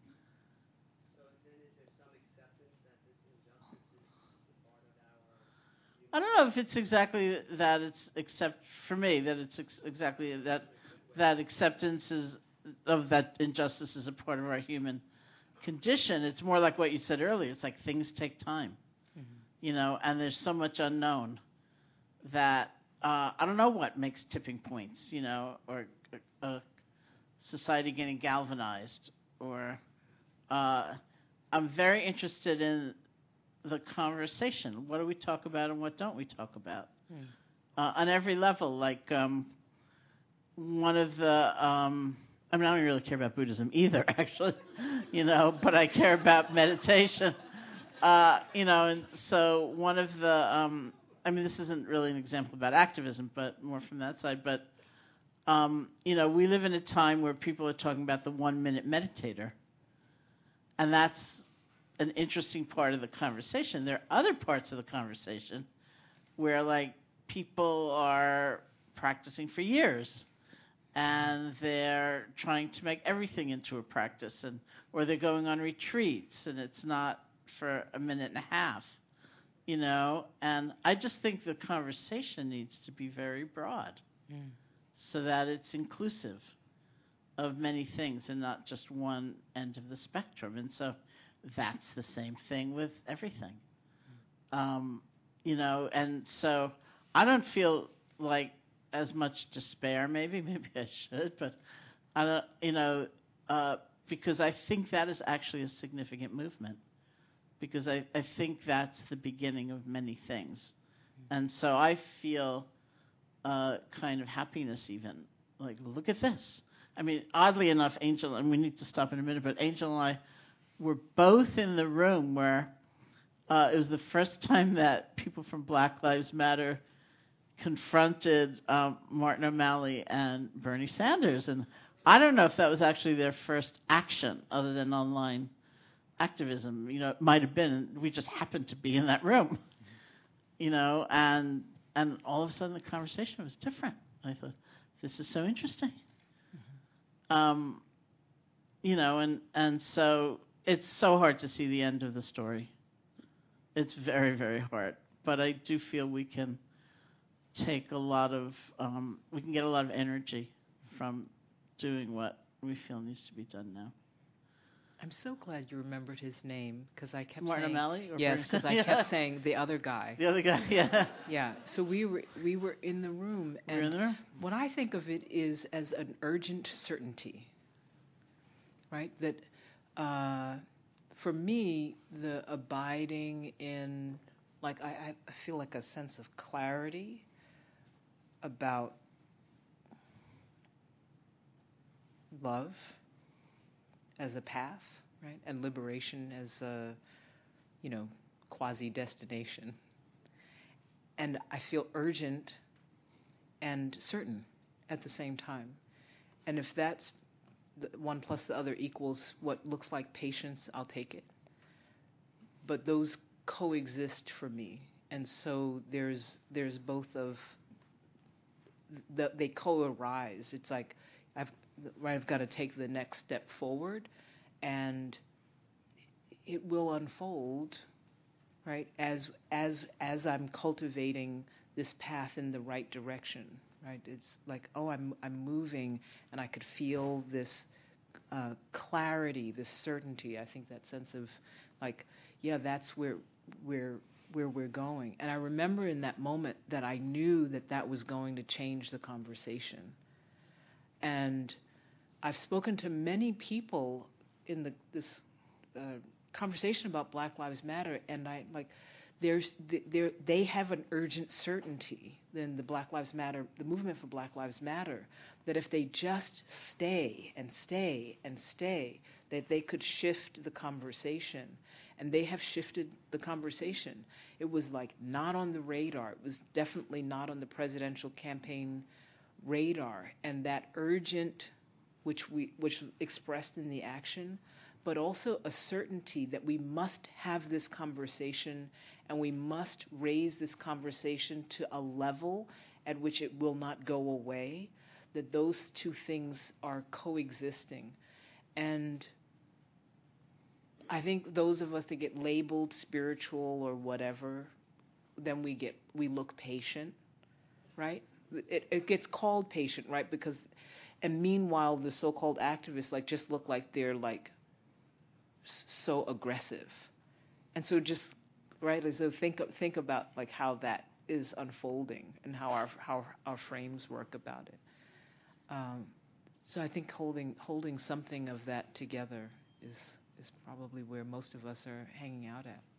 is there some acceptance that this injustice is part of our... I don't know if it's exactly that. It's except for me that it's exactly that acceptance is of that injustice is a part of our human condition. It's more like what you said earlier. It's like things take time, you know, and there's so much unknown that I don't know what makes tipping points, you know, or society getting galvanized, or I'm very interested in the conversation. What do we talk about and what don't we talk about? On every level, like one of the, I mean, I don't really care about Buddhism either, actually, you know, but I care about meditation, you know, and so one of the, I mean, this isn't really an example about activism, but more from that side, but, you know, we live in a time where people are talking about the 1-minute meditator, and that's an interesting part of the conversation. There are other parts of the conversation where, like, people are practicing for years, and they're trying to make everything into a practice, and or they're going on retreats, and it's not for a minute and a half, you know. And I just think the conversation needs to be very broad, so that it's inclusive of many things and not just one end of the spectrum. And so that's the same thing with everything. You know, and so I don't feel like as much despair. Maybe I should, but I don't. You know, because I think that is actually a significant movement. Because I think that's the beginning of many things, and so I feel kind of happiness even. Like, look at this. I mean, oddly enough, Angel, and we need to stop in a minute, but Angel and I were both in the room where it was the first time that people from Black Lives Matter confronted Martin O'Malley and Bernie Sanders. And I don't know if that was actually their first action other than online activism. You know, it might have been. We just happened to be in that room, you know, and all of a sudden the conversation was different. I thought, this is so interesting. You know, and so it's so hard to see the end of the story. It's very, very hard. But I do feel we can take a lot of, we can get a lot of energy from doing what we feel needs to be done now. I'm so glad you remembered his name, because I kept Martin saying O'Malley? yes, because I kept saying the other guy. The other guy, yeah. Yeah. So we were in the room, and We're in the room. what I think of it is as an urgent certainty, right? That for me, the abiding in, like, I feel like a sense of clarity about love as a path, right? And liberation as a, you know, quasi-destination. And I feel urgent and certain at the same time. And if that's the one plus the other equals what looks like patience, I'll take it. But those coexist for me. And so there's both of, they co-arise. It's like I've got to take the next step forward, and it will unfold, right, as I'm cultivating this path in the right direction, right? It's like, oh, I'm moving, and I could feel this clarity, this certainty. I think that sense of, like, yeah, that's where we're going. And I remember in that moment that I knew that was going to change the conversation. And I've spoken to many people in this conversation about Black Lives Matter, and I like, they have an urgent certainty in the Black Lives Matter, the movement for Black Lives Matter, that if they just stay and stay and stay, that they could shift the conversation. And they have shifted the conversation. It was like not on the radar. It was definitely not on the presidential campaign radar. And that urgent, which expressed in the action, but also a certainty that we must have this conversation, and we must raise this conversation to a level at which it will not go away, that those two things are coexisting. And I think those of us that get labeled spiritual or whatever, then we look patient, right? It gets called patient, right? Because, and meanwhile, the so-called activists like just look like they're like so aggressive, and so just right. So think about like how that is unfolding and how our frames work about it. So I think holding something of that together is probably where most of us are hanging out at.